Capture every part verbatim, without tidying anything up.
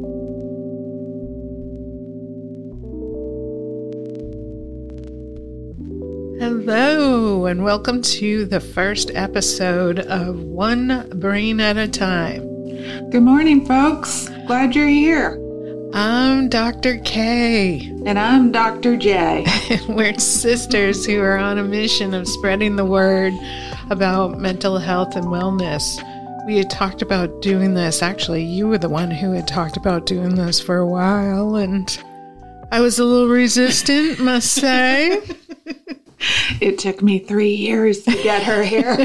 Hello, and welcome to the first episode of One Brain at a Time. Good morning, folks. Glad you're here. I'm Doctor K. And I'm Doctor J. We're sisters who are on a mission of spreading the word about mental health and wellness. We had talked about doing this. Actually, you were the one who had talked about doing this for a while, and I was a little resistant, must say. It took me three years to get her here.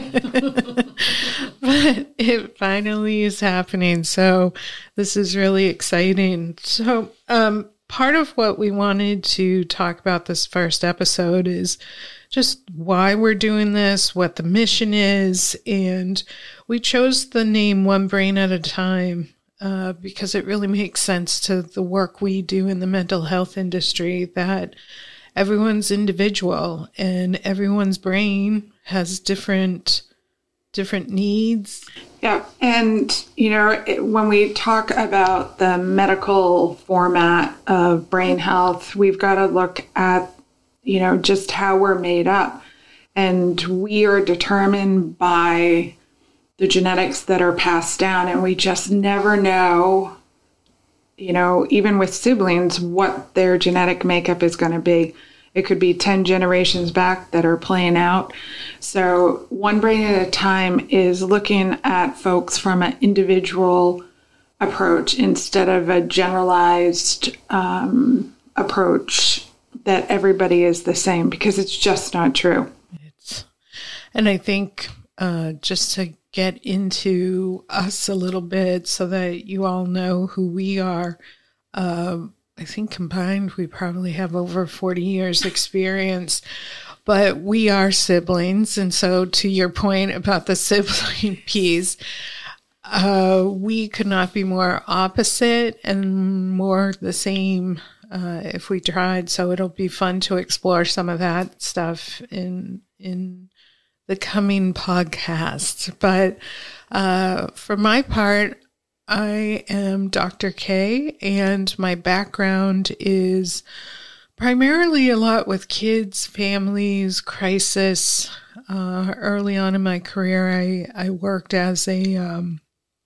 But it finally is happening. So this is really exciting. So um, part of what we wanted to talk about this first episode is just why we're doing this, what the mission is. And we chose the name One Brain at a Time uh, because it really makes sense to the work we do in the mental health industry, that everyone's individual and everyone's brain has different different needs. Yeah. And, you know, it, when we talk about the medical format of brain health, we've got to look at, you know, just how we're made up. And we are determined by the genetics that are passed down. And we just never know, you know, even with siblings, what their genetic makeup is going to be. It could be ten generations back that are playing out. So One Brain at a Time is looking at folks from an individual approach instead of a generalized um, approach that everybody is the same, because it's just not true. It's, and I think uh, just to get into us a little bit so that you all know who we are, um, I think combined we probably have over forty years experience, but we are siblings. And so to your point about the sibling piece, uh, we could not be more opposite and more the same uh, if we tried. So it'll be fun to explore some of that stuff in in the coming podcast. But uh, for my part, I am Doctor K, and my background is primarily a lot with kids, families, crisis. Uh, early on in my career, I, I worked as a um,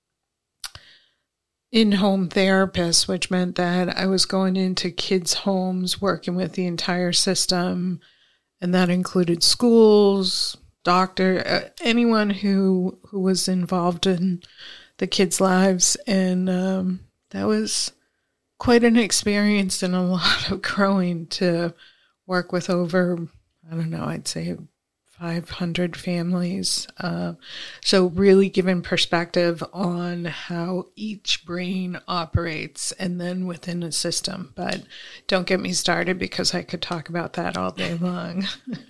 in-home therapist, which meant that I was going into kids' homes, working with the entire system, and that included schools, doctor, uh, anyone who who was involved in the kids' lives. And um, that was quite an experience and a lot of growing to work with over, I don't know, I'd say five hundred families. Uh, so really giving perspective on how each brain operates and then within a system. But don't get me started, because I could talk about that all day long.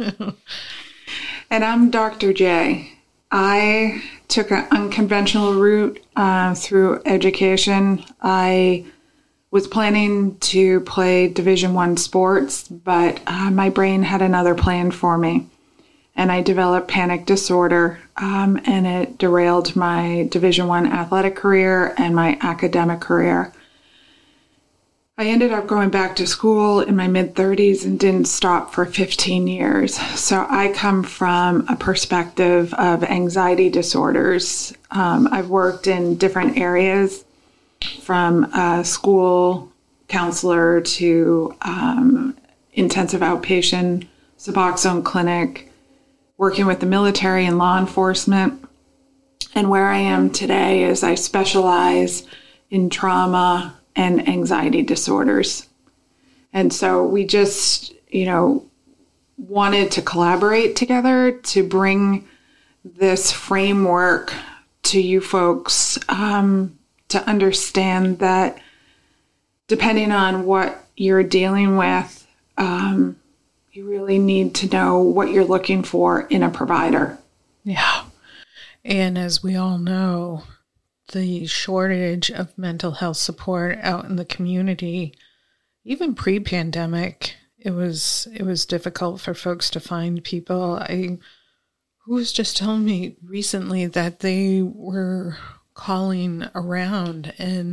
And I'm Doctor J. I took an unconventional route uh, through education. I was planning to play Division One sports, but uh, my brain had another plan for me. And I developed panic disorder, um, and it derailed my Division One athletic career and my academic career. I ended up going back to school in my mid-thirties and didn't stop for fifteen years. So I come from a perspective of anxiety disorders. Um, I've worked in different areas, from a school counselor to um, intensive outpatient Suboxone clinic, working with the military and law enforcement. And where I am today is I specialize in trauma and anxiety disorders. And so we just, you know, wanted to collaborate together to bring this framework to you folks, um, to understand that depending on what you're dealing with, um, you really need to know what you're looking for in a provider. Yeah. And as we all know, the shortage of mental health support out in the community, even pre-pandemic, it was it was difficult for folks to find people. I who was just telling me recently that they were calling around and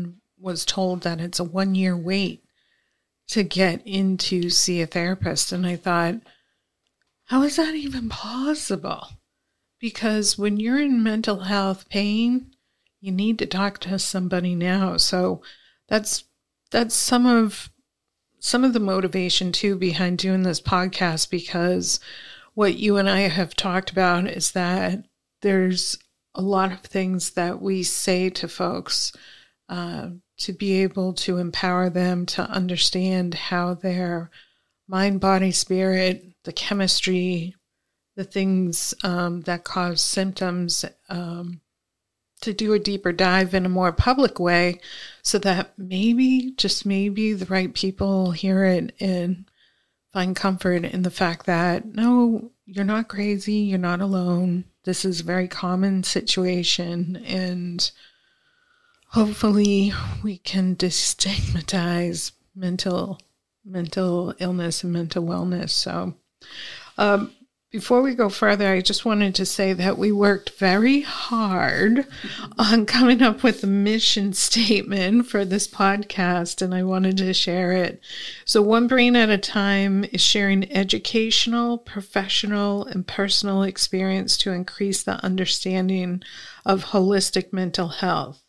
was told that it's a one-year wait to get in to see a therapist. And I thought, how is that even possible? Because when you're in mental health pain, you need to talk to somebody now. So that's that's some of some of the motivation too behind doing this podcast, because what you and I have talked about is that there's a lot of things that we say to folks uh, to be able to empower them to understand how their mind, body, spirit, the chemistry, the things um, that cause symptoms, um, to do a deeper dive in a more public way so that maybe, just maybe, the right people hear it and find comfort in the fact that, no, you're not crazy, you're not alone. This is a very common situation, and hopefully we can destigmatize mental mental illness and mental wellness. So um, before we go further, I just wanted to say that we worked very hard on coming up with a mission statement for this podcast, and I wanted to share it. So One Brain at a Time is sharing educational, professional, and personal experience to increase the understanding of holistic mental health.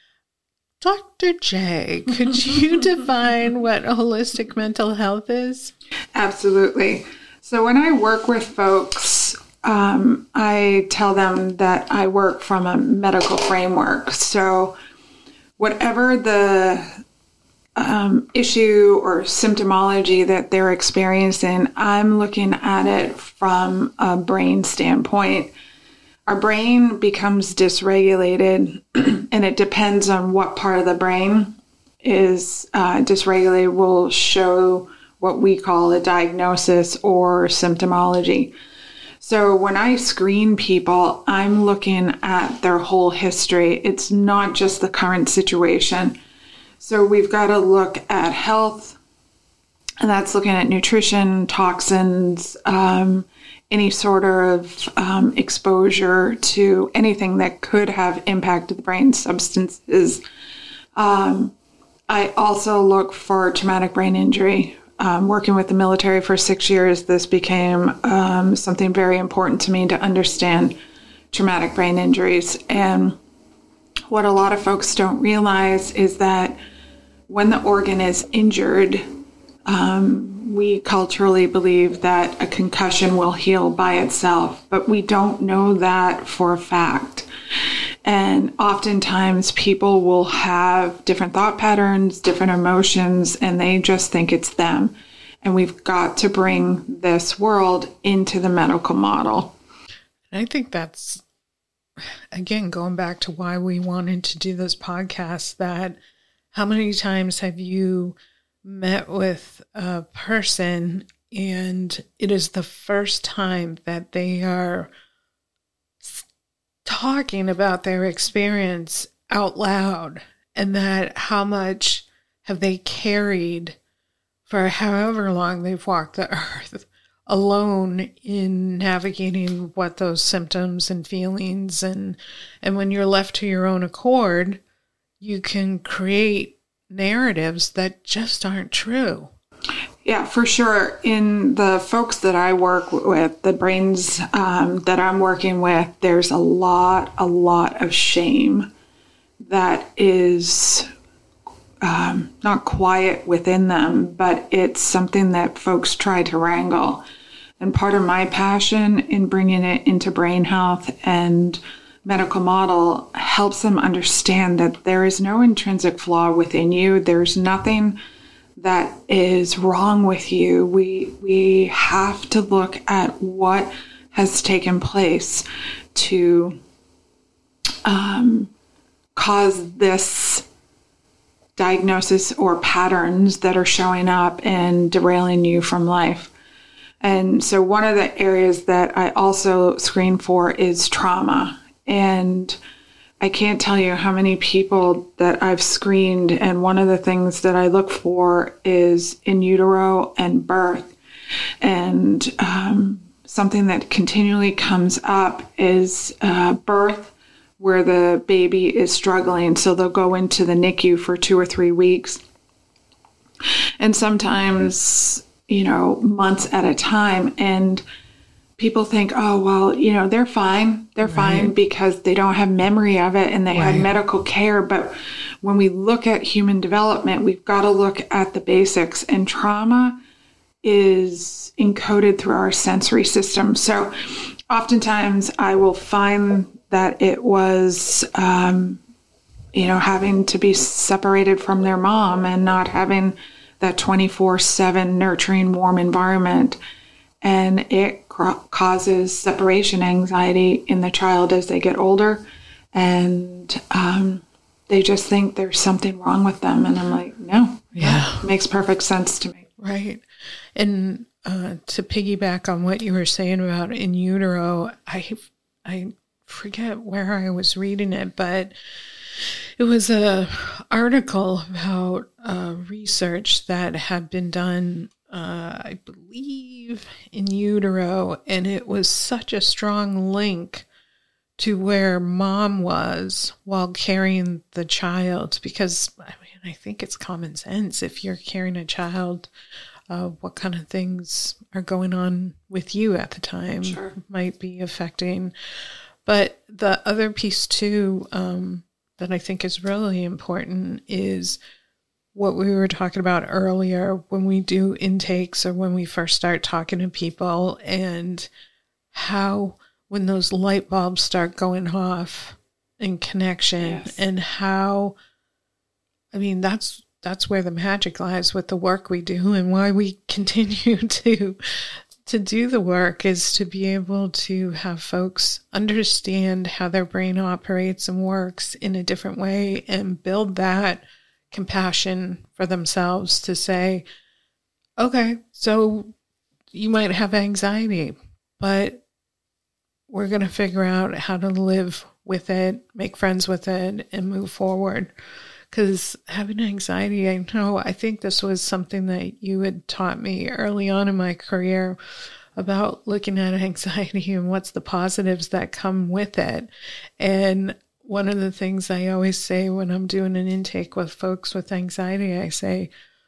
Doctor J, could you define what holistic mental health is? Absolutely. So when I work with folks, um, I tell them that I work from a medical framework. So whatever the um, issue or symptomology that they're experiencing, I'm looking at it from a brain standpoint. Our brain becomes dysregulated, and it depends on what part of the brain is uh, dysregulated will show what we call a diagnosis or symptomology. So when I screen people, I'm looking at their whole history. It's not just the current situation. So we've got to look at health, and that's looking at nutrition, toxins, um, any sort of um, exposure to anything that could have impacted the brain, substances. Um, I also look for traumatic brain injury. Um, working with the military for six years, this became um, something very important to me to understand traumatic brain injuries. And what a lot of folks don't realize is that when the organ is injured, um, we culturally believe that a concussion will heal by itself, but we don't know that for a fact. And oftentimes people will have different thought patterns, different emotions, and they just think it's them. And we've got to bring this world into the medical model. I think that's, again, going back to why we wanted to do this podcast, that how many times have you met with a person and it is the first time that they are talking about their experience out loud, and that how much have they carried for however long they've walked the earth alone in navigating what those symptoms and feelings, and and when you're left to your own accord, you can create narratives that just aren't true. Yeah, for sure. In the folks that I work with, the brains um, that I'm working with, there's a lot, a lot of shame that is um, not quiet within them, but it's something that folks try to wrangle. And part of my passion in bringing it into brain health and medical model helps them understand that there is no intrinsic flaw within you. There's nothing that is wrong with you. We we have to look at what has taken place to um, cause this diagnosis or patterns that are showing up and derailing you from life. And so one of the areas that I also screen for is trauma. And I can't tell you how many people that I've screened, and one of the things that I look for is in utero and birth. And um, something that continually comes up is uh, birth where the baby is struggling. So they'll go into the N I C U for two or three weeks. And sometimes, you know, months at a time. And people think, oh, well, you know, they're fine. They're right. fine because they don't have memory of it and they right. had medical care. But when we look at human development, we've got to look at the basics. And trauma is encoded through our sensory system. So oftentimes I will find that it was, um, you know, having to be separated from their mom and not having that twenty-four seven nurturing, warm environment. And it ca- causes separation anxiety in the child as they get older. And um, they just think there's something wrong with them. And I'm like, no, yeah, that makes perfect sense to me. Right. And uh, to piggyback on what you were saying about in utero, I, I forget where I was reading it, but it was a article about uh, research that had been done, uh, I believe, in utero, and it was such a strong link to where mom was while carrying the child, because I mean, I think it's common sense. If you're carrying a child, uh, what kind of things are going on with you at the time sure. might be affecting. But the other piece too, um, that I think is really important is what we were talking about earlier when we do intakes or when we first start talking to people, and how when those light bulbs start going off in connection yes. and how, I mean, that's that's where the magic lies with the work we do, and why we continue to to do the work is to be able to have folks understand how their brain operates and works in a different way and build that compassion for themselves to say, okay, so you might have anxiety, but we're going to figure out how to live with it, make friends with it, and move forward. Because having anxiety, I know, I think this was something that you had taught me early on in my career about looking at anxiety and what's the positives that come with it. And one of the things I always say when I'm doing an intake with folks with anxiety, I say,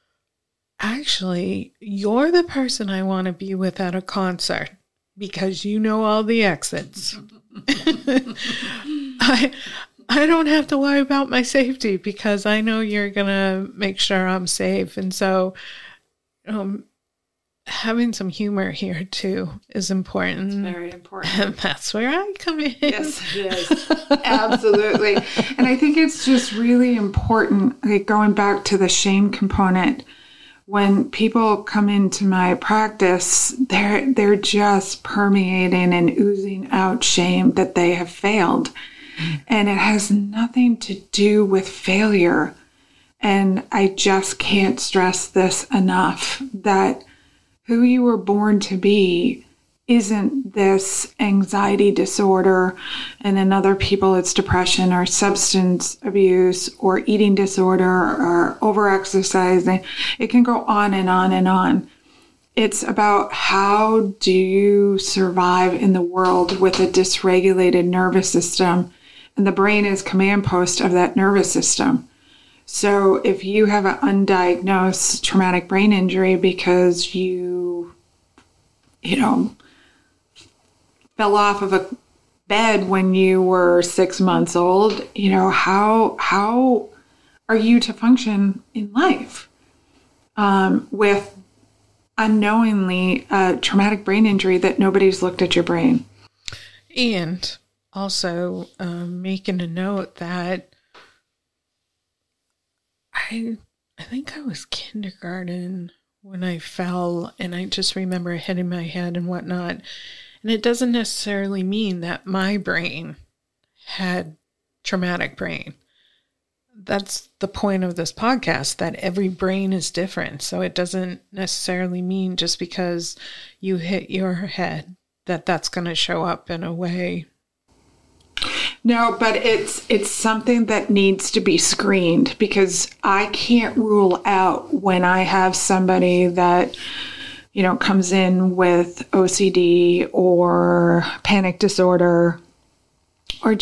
actually, you're the person I want to be with at a concert because you know all the exits. I I don't have to worry about my safety because I know you're going to make sure I'm safe. And so um, having some humor here, too, is important. It's very important. And that's where I come in. Yes, it is. Absolutely. And I think it's just really important, like going back to the shame component. When people come into my practice, they're they're just permeating and oozing out shame that they have failed. And it has nothing to do with failure. And I just can't stress this enough, that who you were born to be isn't this anxiety disorder, and in other people it's depression or substance abuse or eating disorder or overexercising. It can go on and on and on. It's about how do you survive in the world with a dysregulated nervous system, and the brain is command post of that nervous system. So if you have an undiagnosed traumatic brain injury because you, you know, fell off of a bed when you were six months old, you know, how how are you to function in life um, with unknowingly a traumatic brain injury that nobody's looked at your brain? And also um, making a note that I I think I was kindergarten when I fell, and I just remember hitting my head and whatnot. And it doesn't necessarily mean that my brain had traumatic brain. That's the point of this podcast, that every brain is different. So it doesn't necessarily mean just because you hit your head that that's going to show up in a way. No, but it's it's something that needs to be screened, because I can't rule out when I have somebody that, you know, comes in with O C D or panic disorder or just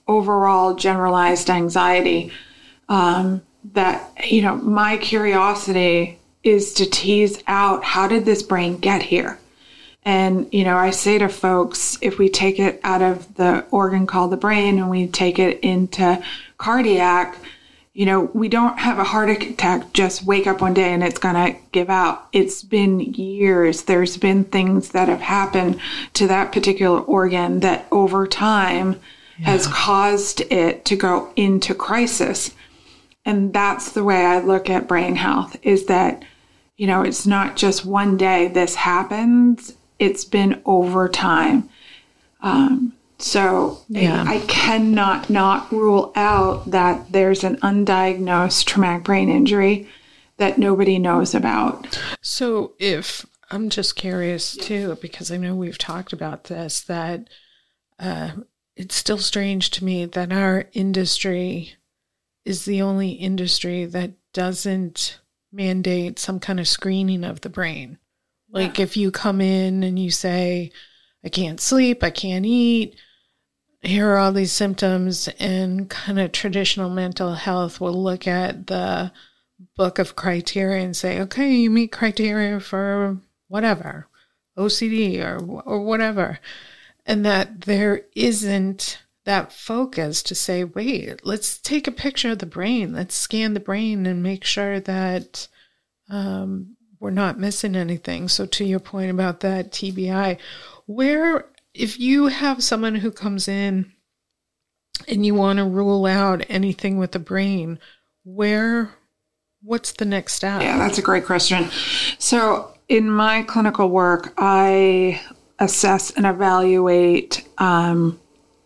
overall generalized anxiety. Um, that, you know, my curiosity is to tease out, how did this brain get here? And, you know, I say to folks, if we take it out of the organ called the brain and we take it into cardiac, you know, we don't have a heart attack, just wake up one day and it's going to give out. It's been years. There's been things that have happened to that particular organ that over time yeah. has caused it to go into crisis. And that's the way I look at brain health, is that, you know, it's not just one day this happens. It's been over time. Um, so yeah. I, I cannot not rule out that there's an undiagnosed traumatic brain injury that nobody knows about. So if, I'm just curious too, because I know we've talked about this, that uh, it's still strange to me that our industry is the only industry that doesn't mandate some kind of screening of the brain. Like yeah. if you come in and you say, I can't sleep, I can't eat, here are all these symptoms, and kind of traditional mental health will look at the book of criteria and say, okay, you meet criteria for whatever, O C D or or whatever. And that there isn't that focus to say, wait, let's take a picture of the brain. Let's scan the brain and make sure that um, we're not missing anything. So to your point about that T B I, where, if you have someone who comes in and you want to rule out anything with the brain, where, what's the next step? Yeah, that's a great question. So in my clinical work, I assess and evaluate, um,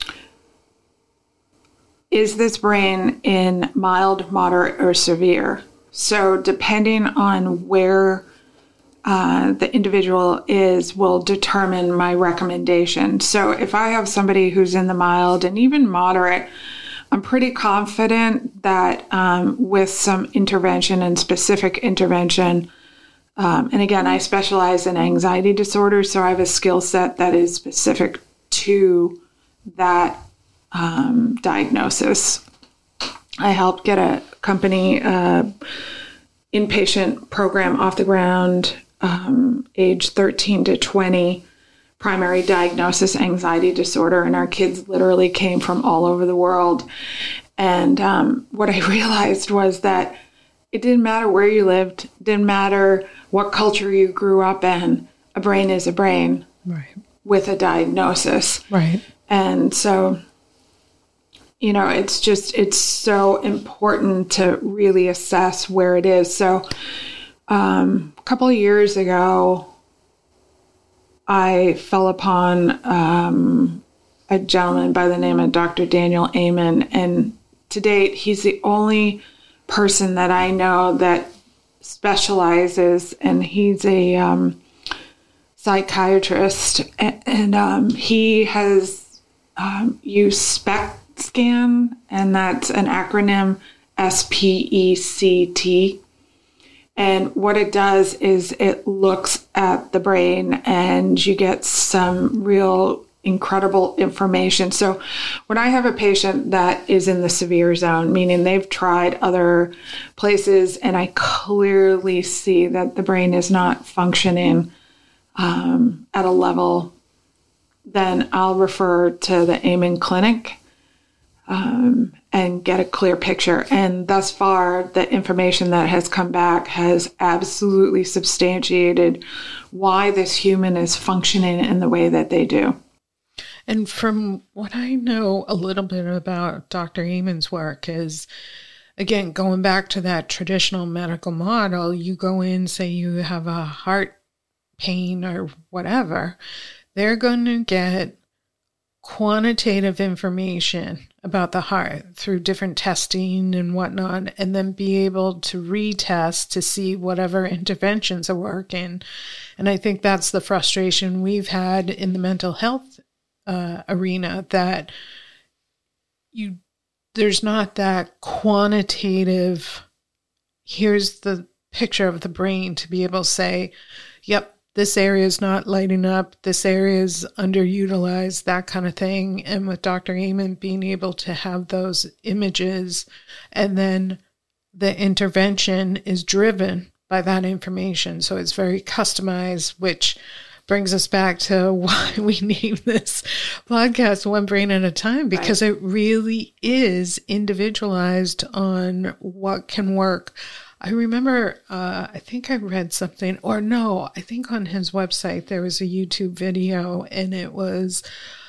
is this brain in mild, moderate, or severe? So depending on where uh, the individual is will determine my recommendation. So if I have somebody who's in the mild and even moderate, I'm pretty confident that um, with some intervention and specific intervention, um, and again, I specialize in anxiety disorders, so I have a skill set that is specific to that Um, diagnosis. I helped get a company uh, inpatient program off the ground, um, age thirteen to twenty, primary diagnosis anxiety disorder, and our kids literally came from all over the world. And um, what I realized was that it didn't matter where you lived, didn't matter what culture you grew up in, a brain is a brain, right, with a diagnosis. Right. And so, you know, it's just, it's so important to really assess where it is. So um, a couple of years ago, I fell upon um, a gentleman by the name of Doctor Daniel Amen. And to date, he's the only person that I know that specializes, and he's a um, psychiatrist. And, and um, he has um, used SPECT scan, and that's an acronym, S P E C T. And what it does is it looks at the brain and you get some real incredible information. So when I have a patient that is in the severe zone, meaning they've tried other places and I clearly see that the brain is not functioning um, at a level, then I'll refer to the Amen Clinic Um, and get a clear picture. And thus far, the information that has come back has absolutely substantiated why this human is functioning in the way that they do. And from what I know a little bit about Doctor Amen's work is, again, going back to that traditional medical model, you go in, say you have a heart pain or whatever, they're going to get quantitative information about the heart through different testing and whatnot, and then be able to retest to see whatever interventions are working. And I think that's the frustration we've had in the mental health uh, arena, that you there's not that quantitative, here's the picture of the brain to be able to say, yep, this area is not lighting up, this area is underutilized, that kind of thing. And with Doctor Amen being able to have those images, and then the intervention is driven by that information. So it's very customized, which brings us back to why we named this podcast One Brain at a Time, because right. it really is individualized on what can work. I remember, uh, I think I read something, or no, I think on his website there was a YouTube video, and it was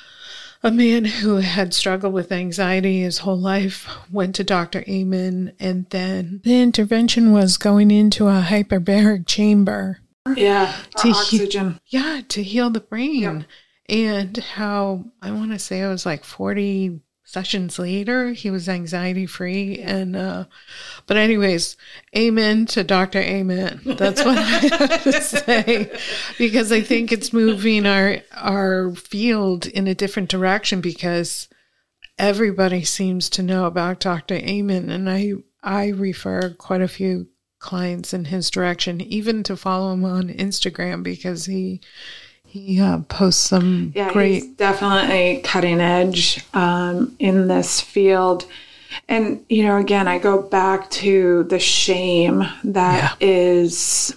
a man who had struggled with anxiety his whole life, went to Doctor Amen, and then the intervention was going into a hyperbaric chamber. Yeah, to oxygen. He- yeah, to heal the brain. Yep. And how, I want to say it was like forty sessions later, he was anxiety free. And, uh, but anyways, amen to Doctor Amen. That's what I have to say, because I think it's moving our, our field in a different direction, because everybody seems to know about Doctor Amen. And I, I refer quite a few clients in his direction, even to follow him on Instagram, because he, He uh, posts some yeah, great... he's definitely cutting edge um, in this field. And, you know, again, I go back to the shame that yeah. is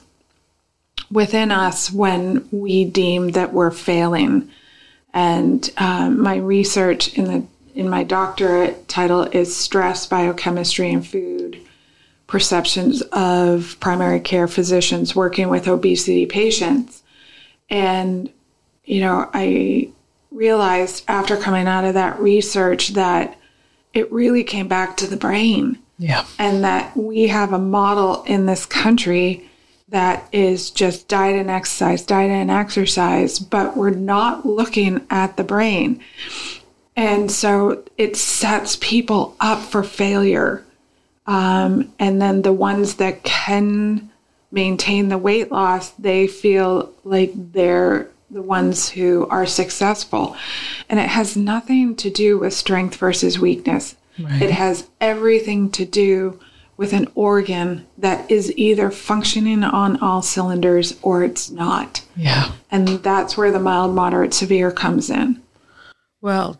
within us when we deem that we're failing. And um, my research in the in my doctorate title is Stress, Biochemistry, and Food Perceptions of Primary Care Physicians Working with Obesity Patients. And, you know, I realized after coming out of that research that it really came back to the brain. Yeah. And that we have a model in this country that is just diet and exercise, diet and exercise, but we're not looking at the brain. And so it sets people up for failure. Um, and then the ones that can maintain the weight loss, they feel like they're the ones who are successful. And it has nothing to do with strength versus weakness. Right. It has everything to do with an organ that is either functioning on all cylinders or it's not. Yeah. And that's where the mild, moderate, severe comes in. Well,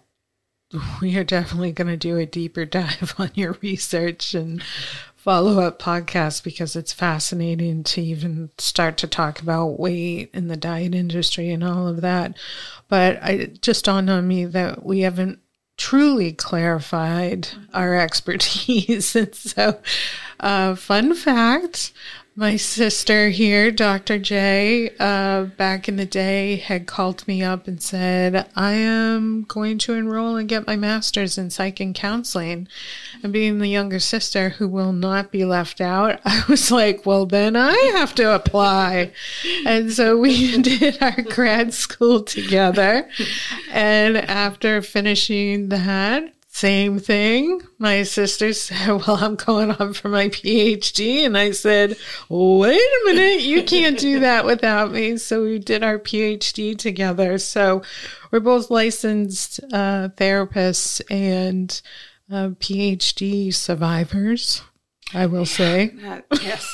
we are definitely going to do a deeper dive on your research and follow-up podcast, because it's fascinating to even start to talk about weight in the diet industry and all of that. But I just dawned on me that we haven't truly clarified our expertise. And so, uh, fun fact, my sister here, Doctor J, uh, back in the day had called me up and said, I am going to enroll and get my master's in psych and counseling. And being the younger sister who will not be left out, I was like, well, then I have to apply. And so we did our grad school together. And after finishing that, same thing. My sister said, well, I'm going on for my P H D. And I said, wait a minute, you can't do that without me. So we did our P H D together. So we're both licensed uh, therapists and uh, P H D survivors, I will say. That, yes.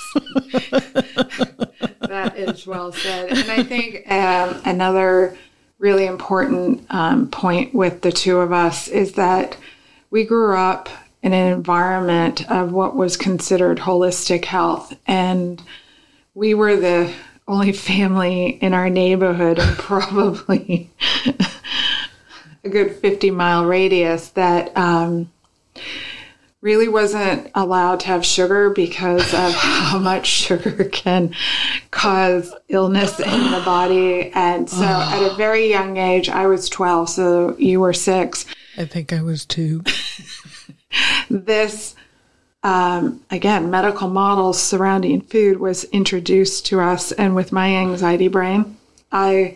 That is well said. And I think um, another really important um, point with the two of us is that we grew up in an environment of what was considered holistic health. And we were the only family in our neighborhood, and probably a good fifty mile radius, that um, really wasn't allowed to have sugar because of how much sugar can cause illness in the body. And so oh. at a very young age, I was twelve, so you were six. I think I was two. This, um, again, medical models surrounding food was introduced to us. And with my anxiety brain, I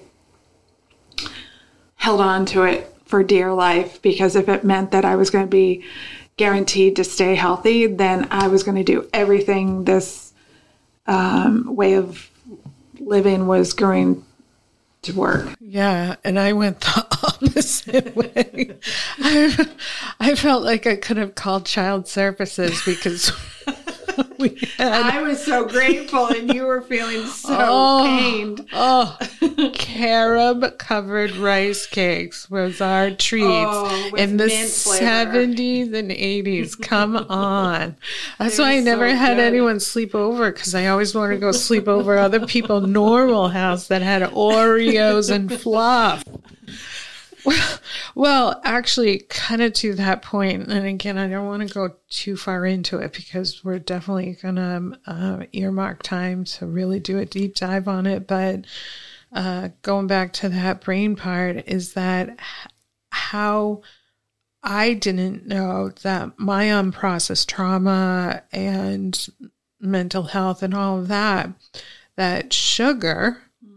held on to it for dear life, because if it meant that I was going to be guaranteed to stay healthy, then I was going to do everything this um, way of living was going to work. Yeah, and I went the opposite way. I, I felt like I could have called child services, because we had, I was so grateful, and you were feeling so oh, pained. Oh, carob-covered rice cakes was our treat oh, in the mint flavor. seventies and eighties. Come on. That's They why I were never so had good. anyone sleep over, because I always wanted to go sleep over other people's normal house that had Oreos and fluff. Well, well, actually, kind of to that point, and again, I don't want to go too far into it because we're definitely going to uh, earmark time to really do a deep dive on it. But uh, going back to that brain part is that how I didn't know that my unprocessed trauma and mental health and all of that, that sugar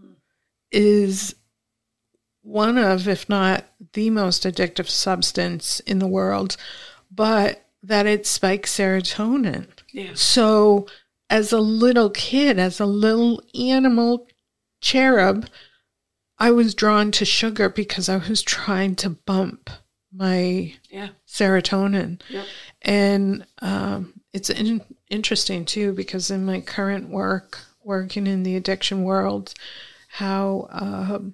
is one of, if not the most addictive substance in the world, but that it spikes serotonin. Yeah. So as a little kid, as a little animal cherub, I was drawn to sugar because I was trying to bump my yeah. serotonin. Yep. And um, it's in- interesting too, because in my current work, working in the addiction world, how um,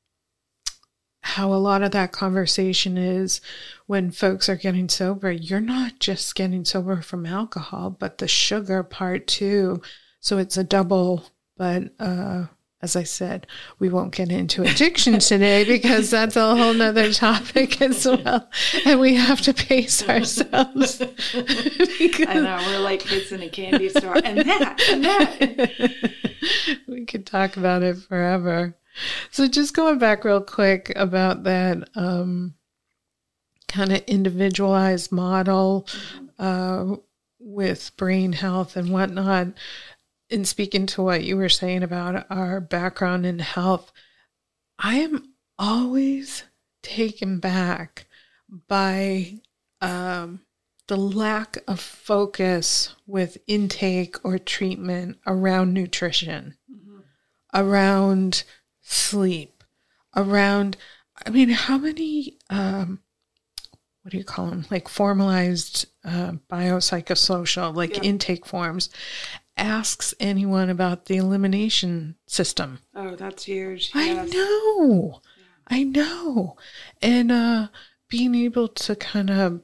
how a lot of that conversation is when folks are getting sober, you're not just getting sober from alcohol, but the sugar part too. So it's a double, but uh, as I said, we won't get into addiction today because that's a whole nother topic as well. And we have to pace ourselves. I know, we're like kids in a candy store. And that, and that. We could talk about it forever. So just going back real quick about that um, kind of individualized model uh, with brain health and whatnot, and speaking to what you were saying about our background in health, I am always taken back by um, the lack of focus with intake or treatment around nutrition, mm-hmm. around sleep, around, I mean, how many, um, what do you call them? Like formalized uh, biopsychosocial, like yep. intake forms, asks anyone about the elimination system. Oh, that's huge. I Yes. know. Yeah. I know. And uh, being able to kind of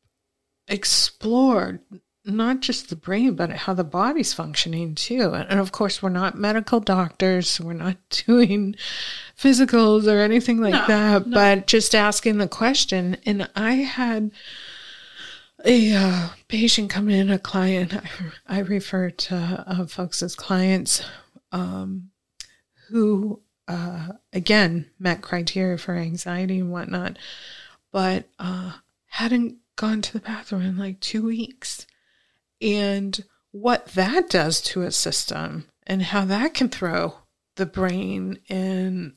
explore not just the brain, but how the body's functioning too. And of course, we're not medical doctors. So we're not doing physicals or anything like no, that, no. but just asking the question. And I had a uh, patient come in, a client, I, I refer to uh, folks as clients, um, who, uh, again, met criteria for anxiety and whatnot, but uh, hadn't gone to the bathroom in like two weeks. And what that does to a system and how that can throw the brain in,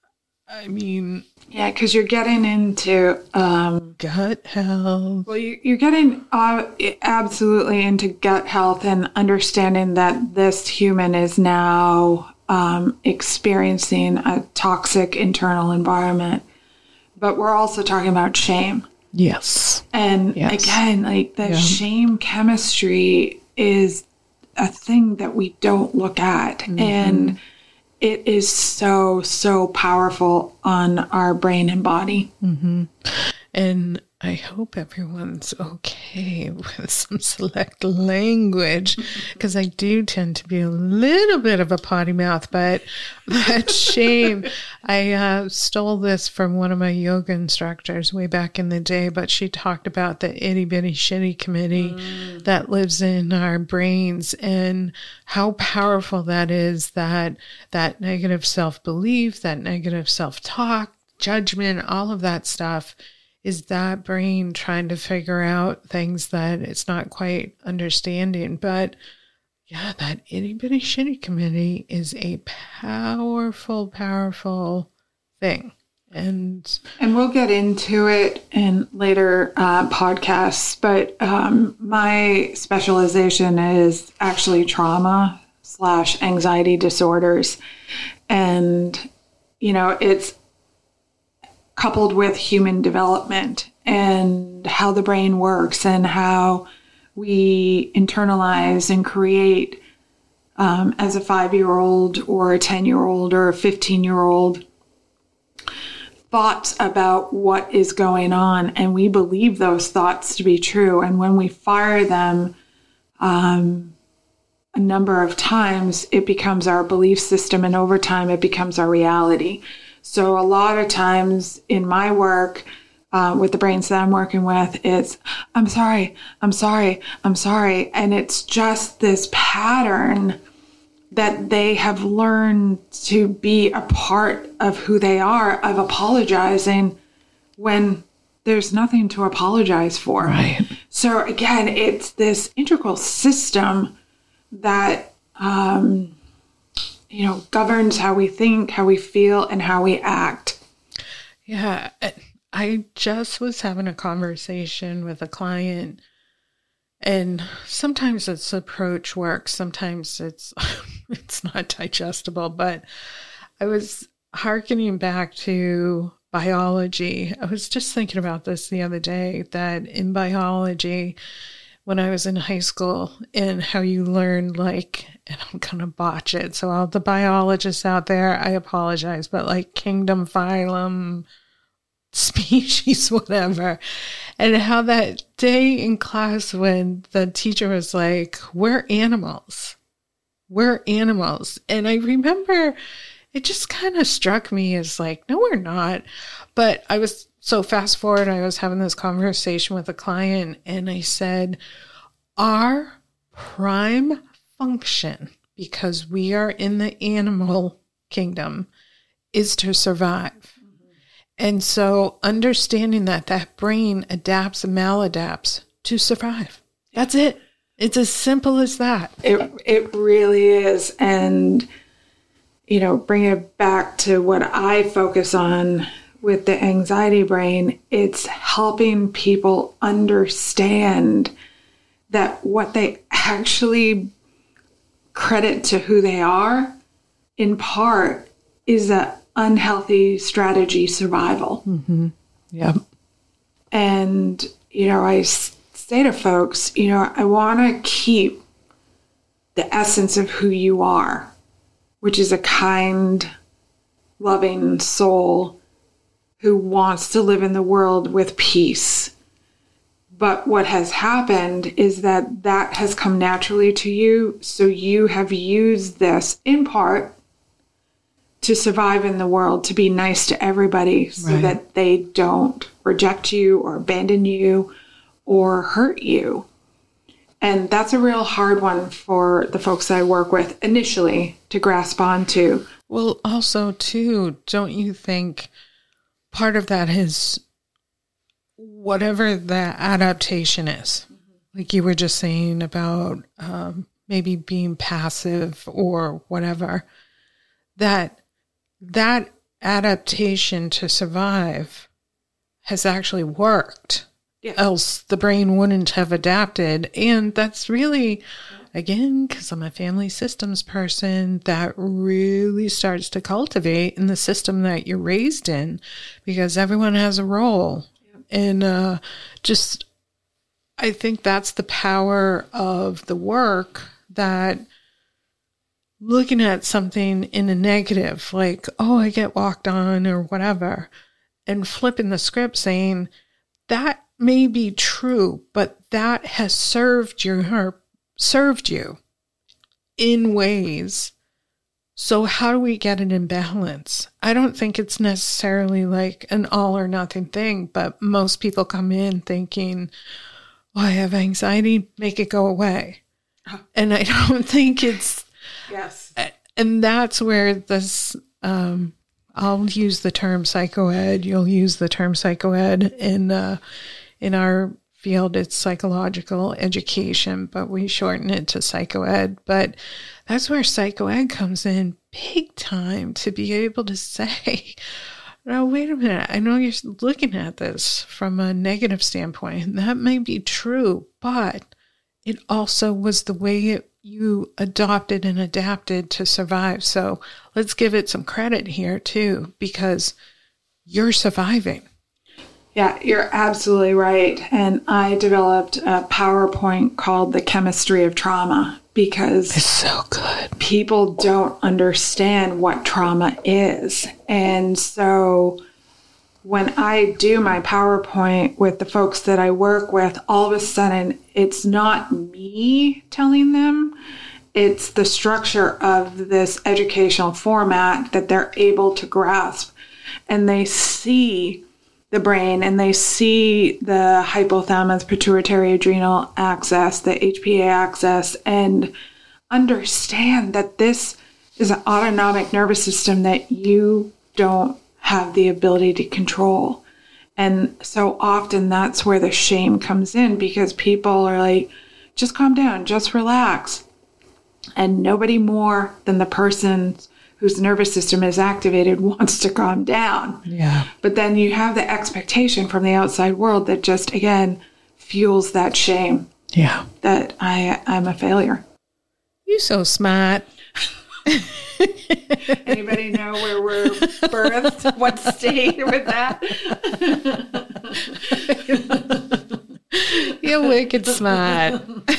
I mean... Yeah, because you're getting into... Um, gut health. Well, you, you're getting uh, absolutely into gut health and understanding that this human is now um, experiencing a toxic internal environment. But we're also talking about shame. Yes. And yes. again, like the yeah. shame chemistry is a thing that we don't look at. Mm-hmm. And it is so, so powerful on our brain and body. Mm-hmm. And I hope everyone's okay with some select language, because I do tend to be a little bit of a potty mouth, but that shame. I uh, stole this from one of my yoga instructors way back in the day, but she talked about the itty bitty shitty committee mm. that lives in our brains and how powerful that is, that that negative self-belief, that negative self-talk, judgment, all of that stuff is that brain trying to figure out things that it's not quite understanding. But yeah, that itty bitty shitty committee is a powerful, powerful thing. And and we'll get into it in later uh, podcasts, but um, my specialization is actually trauma slash anxiety disorders. And, you know, it's coupled with human development and how the brain works and how we internalize and create um, as a five-year-old or a ten-year-old or a fifteen-year-old thoughts about what is going on, and we believe those thoughts to be true. And when we fire them um, a number of times, it becomes our belief system, and over time it becomes our reality. So a lot of times in my work uh, with the brains that I'm working with, it's, I'm sorry, I'm sorry, I'm sorry. And it's just this pattern that they have learned to be a part of who they are, of apologizing when there's nothing to apologize for. Right. So again, it's this integral system that, um, you know, governs how we think, how we feel, and how we act. Yeah. I just was having a conversation with a client, and sometimes its approach works, sometimes it's it's not digestible, but I was hearkening back to biology. I was just thinking about this the other day, that in biology, when I was in high school, and how you learn, like, and I'm going to botch it, so all the biologists out there, I apologize, but like kingdom, phylum, species, whatever. And how that day in class when the teacher was like, we're animals. We're animals. And I remember it just kind of struck me as like, no, we're not. But I was, so fast forward, I was having this conversation with a client, and I said, our prime function, because we are in the animal kingdom, is to survive. And so understanding that that brain adapts and maladapts to survive. That's it. It's as simple as that. It it really is. And, you know, bring it back to what I focus on with the anxiety brain, it's helping people understand that what they actually credit to who they are, in part, is that unhealthy strategy survival. Mm-hmm. Yep. And, you know, I say to folks, you know, I want to keep the essence of who you are, which is a kind, loving soul who wants to live in the world with peace. But what has happened is that that has come naturally to you. So you have used this in part to survive in the world, to be nice to everybody, so right. that they don't reject you or abandon you or hurt you. And that's a real hard one for the folks I work with initially to grasp onto. Well, also, too, don't you think part of that is whatever the adaptation is? Mm-hmm. Like you were just saying about um, maybe being passive or whatever, that that adaptation to survive has actually worked. Yeah. Else the brain wouldn't have adapted. And that's really, again, because I'm a family systems person, that really starts to cultivate in the system that you're raised in, because everyone has a role. Yeah. And uh, just, I think that's the power of the work, that looking at something in a negative, like, oh, I get walked on or whatever, and flipping the script saying, that may be true, but that has served you, or served you in ways. So how do we get it in balance? I don't think it's necessarily like an all or nothing thing, but most people come in thinking, oh, I have anxiety, make it go away. Oh. And I don't think it's, yes. And that's where this, um, I'll use the term psychoed. You'll use the term psychoed. In, uh, in our field, it's psychological education, but we shorten it to psychoed. But that's where psychoed comes in big time, to be able to say, no, wait a minute. I know you're looking at this from a negative standpoint, and that may be true, but it also was the way it you adopted and adapted to survive. So let's give it some credit here too, because you're surviving. Yeah, you're absolutely right. And I developed a PowerPoint called The Chemistry of Trauma because It's so good. People don't understand what trauma is. And so when I do my PowerPoint with the folks that I work with, all of a sudden it's not me telling them. It's the structure of this educational format that they're able to grasp. And they see the brain and they see the hypothalamus pituitary adrenal axis, the H P A axis, and understand that this is an autonomic nervous system that you don't have the ability to control. And so often that's where the shame comes in, because people are like, just calm down, just relax. And nobody more than the person whose nervous system is activated wants to calm down. Yeah. But then you have the expectation from the outside world that just, again, fuels that shame. Yeah. That I, I'm a failure. You're so smart. Anybody know where we're birthed? What state with that? You're wicked smart.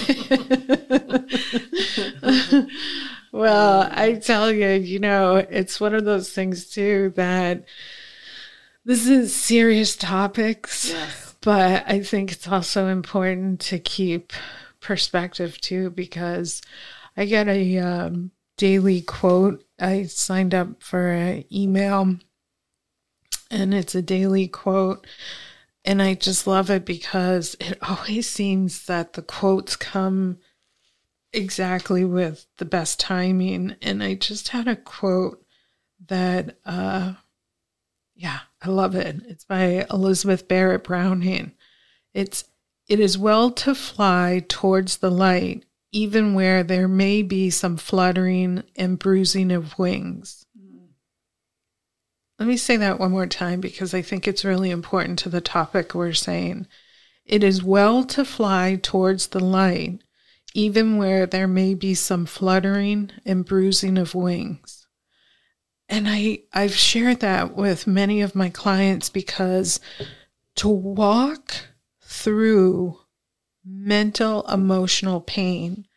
Well, I tell you, you know, it's one of those things too that this is serious topics, yes. But I think it's also important to keep perspective too, because I get a um, daily quote. I signed up for an email and it's a daily quote. And I just love it because it always seems that the quotes come exactly with the best timing. And I just had a quote that, uh, yeah, I love it. It's by Elizabeth Barrett Browning. It's, it is well to fly towards the light, even where there may be some fluttering and bruising of wings. Mm. Let me say that one more time because I think it's really important to the topic we're saying. It is well to fly towards the light, even where there may be some fluttering and bruising of wings. And I, I've shared that with many of my clients because to walk through mental, emotional pain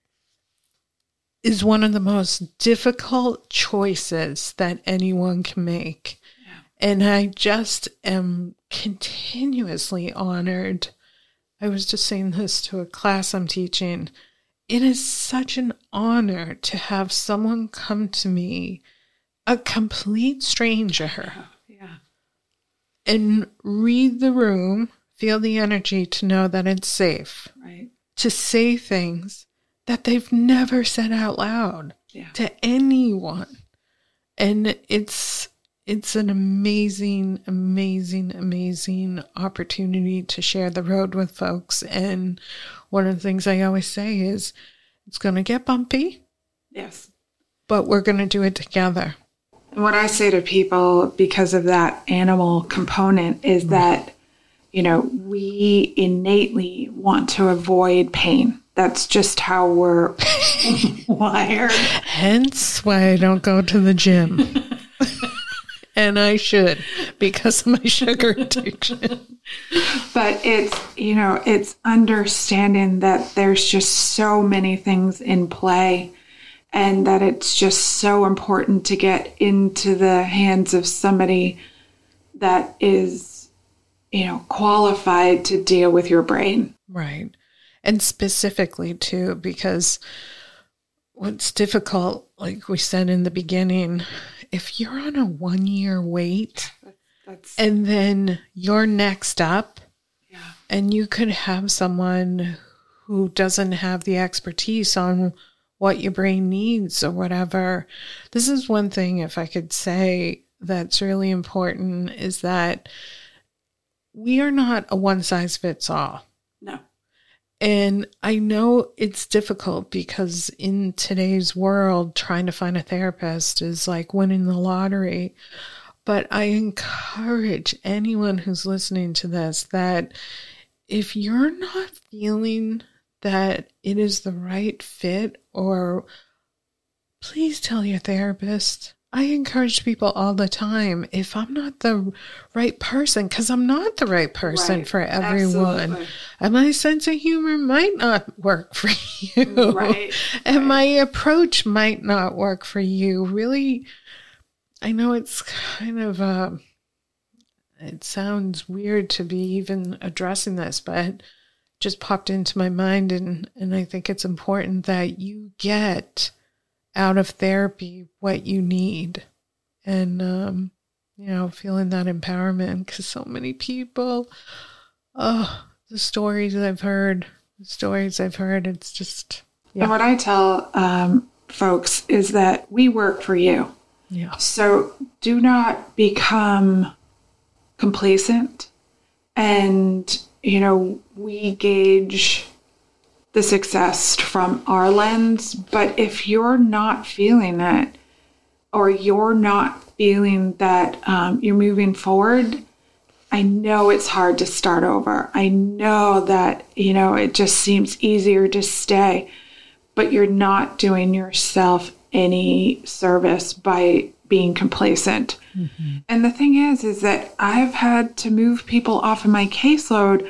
is one of the most difficult choices that anyone can make. Yeah. And I just am continuously honored. I was just saying this to a class I'm teaching. It is such an honor to have someone come to me, a complete stranger, yeah. and read the room, feel the energy to know that it's safe, right? To say things that they've never said out loud yeah. to anyone. And it's it's an amazing, amazing, amazing opportunity to share the road with folks. And one of the things I always say is it's going to get bumpy. Yes. But we're going to do it together. And what I say to people because of that animal component is mm-hmm. that, you know, we innately want to avoid pain. That's just how we're wired. Hence why I don't go to the gym. And I should because of my sugar addiction. But it's, you know, it's understanding that there's just so many things in play and that it's just so important to get into the hands of somebody that is, you know, qualified to deal with your brain. Right. And specifically, too, because what's difficult, like we said in the beginning, if you're on a one-year wait That's... and then you're next up, yeah. and you could have someone who doesn't have the expertise on what your brain needs or whatever. This is one thing, if I could say, that's really important, is that we are not a one-size-fits-all. No. And I know it's difficult because in today's world, trying to find a therapist is like winning the lottery. But I encourage anyone who's listening to this that if you're not feeling that it is the right fit, or please tell your therapist. I encourage people all the time, if I'm not the right person, because I'm not the right person Right. for everyone, Absolutely. and my sense of humor might not work for you, Right. and Right. my approach might not work for you. Really, I know it's kind of, uh, it sounds weird to be even addressing this, but it just popped into my mind, and, and I think it's important that you get out of therapy what you need, and um you know, feeling that empowerment, because so many people, oh, the stories I've heard the stories I've heard it's just, yeah. And what I tell um, folks is that we work for you. Yeah. So do not become complacent. And, you know, we gauge the success from our lens, but if you're not feeling it, or you're not feeling that um, you're moving forward, I know it's hard to start over. I know that, you know, it just seems easier to stay, but you're not doing yourself any service by being complacent. Mm-hmm. And the thing is, is that I've had to move people off of my caseload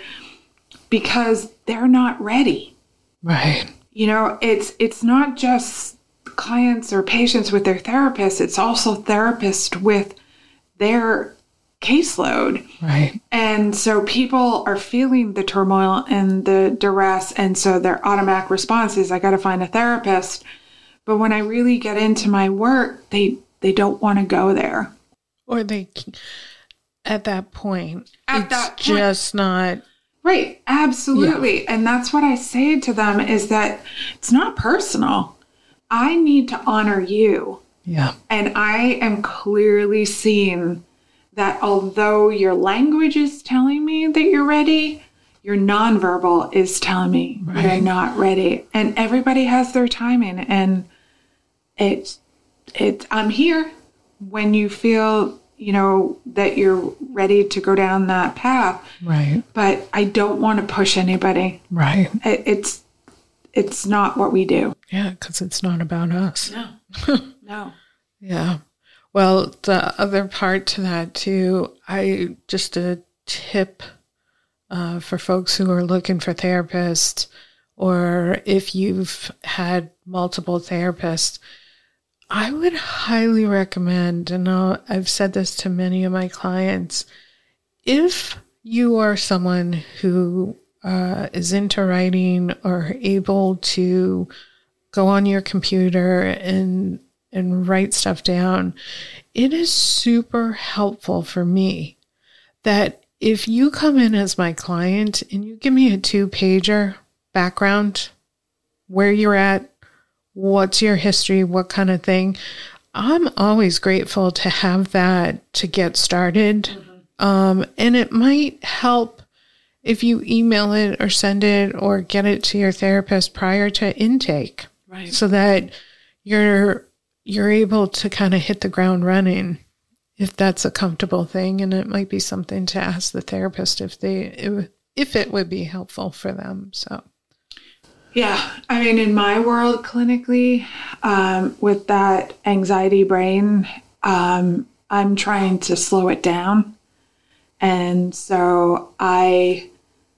because they're not ready. Right. You know, it's it's not just clients or patients with their therapists, it's also therapists with their caseload. Right. And so people are feeling the turmoil and the duress, and so their automatic response is, I got to find a therapist. But when I really get into my work, they they don't want to go there. Or they, at that point, At it's that point. just not. Right, absolutely. Yeah. And that's what I say to them, is that it's not personal. I need to honor you. Yeah. And I am clearly seeing that although your language is telling me that you're ready, your nonverbal is telling me Right. you're not ready. And everybody has their timing. And it's, it's, I'm here when you feel, you know, that you're ready to go down that path. Right. But I don't want to push anybody. Right. It, it's, it's not what we do. Yeah, because it's not about us. No, no. Yeah. Well, the other part to that too, I just a tip uh, for folks who are looking for therapists, or if you've had multiple therapists, I would highly recommend, and I'll, I've said this to many of my clients, if you are someone who uh, is into writing or able to go on your computer and and write stuff down, it is super helpful for me that if you come in as my client and you give me a two-pager background, where you're at, what's your history, what kind of thing, I'm always grateful to have that to get started. Mm-hmm. Um, and it might help if you email it or send it or get it to your therapist prior to intake. Right. So that you're you're able to kind of hit the ground running, if that's a comfortable thing. And it might be something to ask the therapist if they if it would be helpful for them. So yeah, I mean, in my world clinically, um, with that anxiety brain, um, I'm trying to slow it down. And so I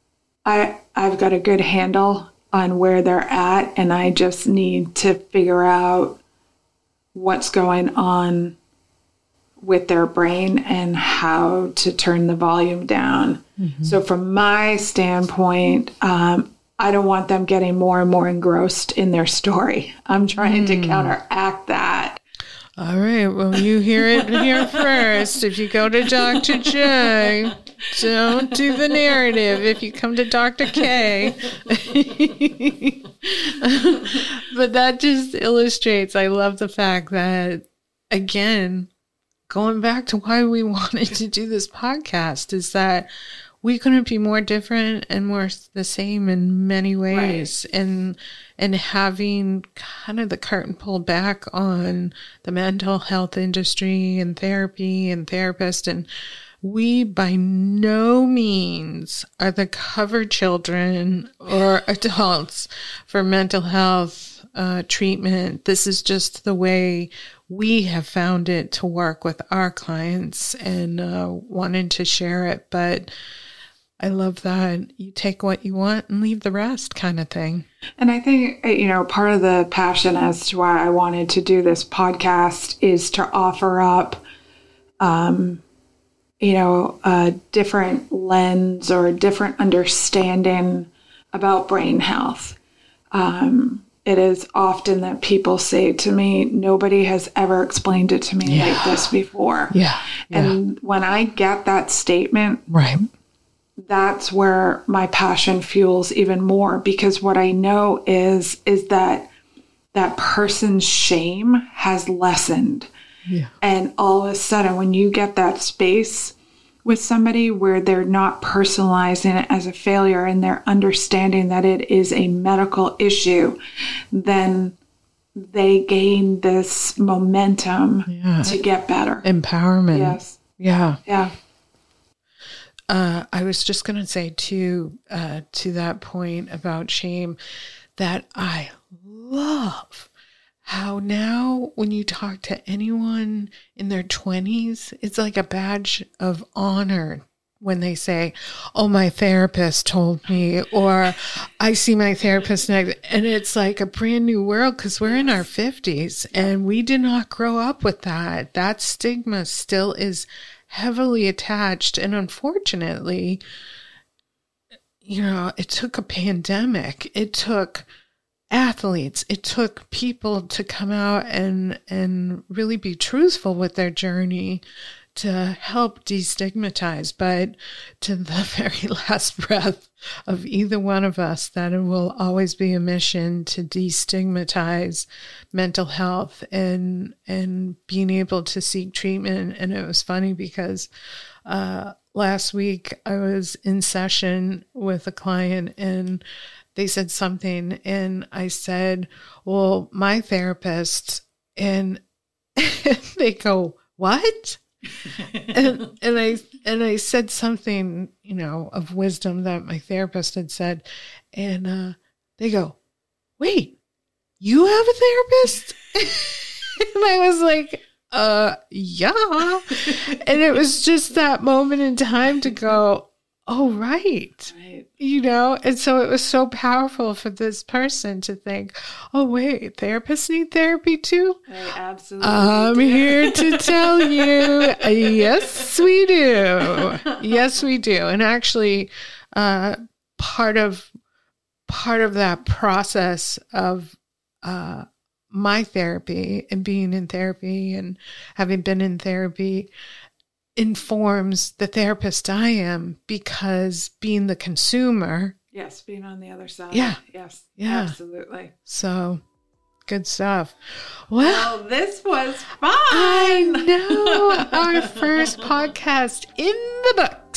I I've got a good handle on where they're at, and I just need to figure out what's going on with their brain and how to turn the volume down. Mm-hmm. So from my standpoint, um, I don't want them getting more and more engrossed in their story. I'm trying mm. to counteract that. All right. Well, you hear it here first. If you go to Doctor J, don't do the narrative. If you come to Doctor K. But that just illustrates, I love the fact that, again, going back to why we wanted to do this podcast, is that we couldn't be more different and more the same in many ways. Right. And and having kind of the curtain pulled back on the mental health industry and therapy and therapists. And we by no means are the cover children or adults for mental health uh, treatment. This is just the way we have found it to work with our clients and uh, wanted to share it. But I love that you take what you want and leave the rest kind of thing. And I think, you know, part of the passion as to why I wanted to do this podcast is to offer up, um, you know, a different lens or a different understanding about brain health. Um, it is often that people say to me, nobody has ever explained it to me yeah. like this before. Yeah. And yeah. when I get that statement, right, that's where my passion fuels even more, because what I know is, is that that person's shame has lessened. Yeah. And all of a sudden, when you get that space with somebody where they're not personalizing it as a failure and they're understanding that it is a medical issue, then they gain this momentum yeah. to get better. Empowerment. Yes. Yeah. Yeah. Uh, I was just going to say too, uh, to that point about shame, that I love how now when you talk to anyone in their twenties, it's like a badge of honor when they say, oh, my therapist told me, or I see my therapist next. And it's like a brand new world because we're in our fifties and we did not grow up with that. That stigma still is heavily attached. And unfortunately, you know, it took a pandemic. It took athletes. It took people to come out and and really be truthful with their journey to help destigmatize. But to the very last breath of either one of us, that it will always be a mission to destigmatize mental health and and being able to seek treatment. And it was funny because uh, last week I was in session with a client and they said something, and I said, well, my therapist, and they go, what? and, and I and I said something, you know, of wisdom that my therapist had said, and uh, they go, wait, you have a therapist? And I was like, uh, yeah. And it was just that moment in time to go, oh, right. Right. You know, and so it was so powerful for this person to think, oh, wait, therapists need therapy too? I absolutely I'm do. here to tell you, yes, we do. Yes, we do. And actually, uh, part of part of that process of uh, my therapy and being in therapy and having been in therapy informs the therapist I am, because being the consumer. Yes, being on the other side. Yeah. Yes. Yeah. Absolutely. So good stuff. Well, Well, this was fun. I know, our first podcast in the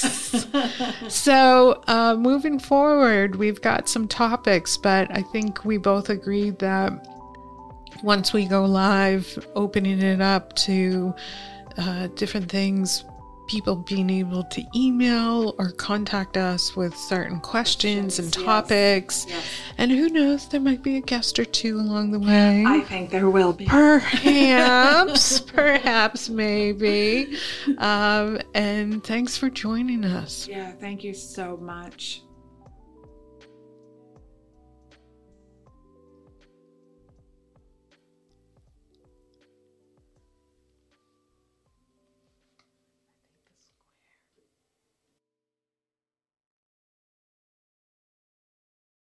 books. So uh, moving forward, we've got some topics, but I think we both agreed that once we go live, opening it up to uh, different things, people being able to email or contact us with certain questions and topics. Yes. And who knows, there might be a guest or two along the way. I think there will be. Perhaps, perhaps, maybe. Um, and thanks for joining us. Yeah, thank you so much.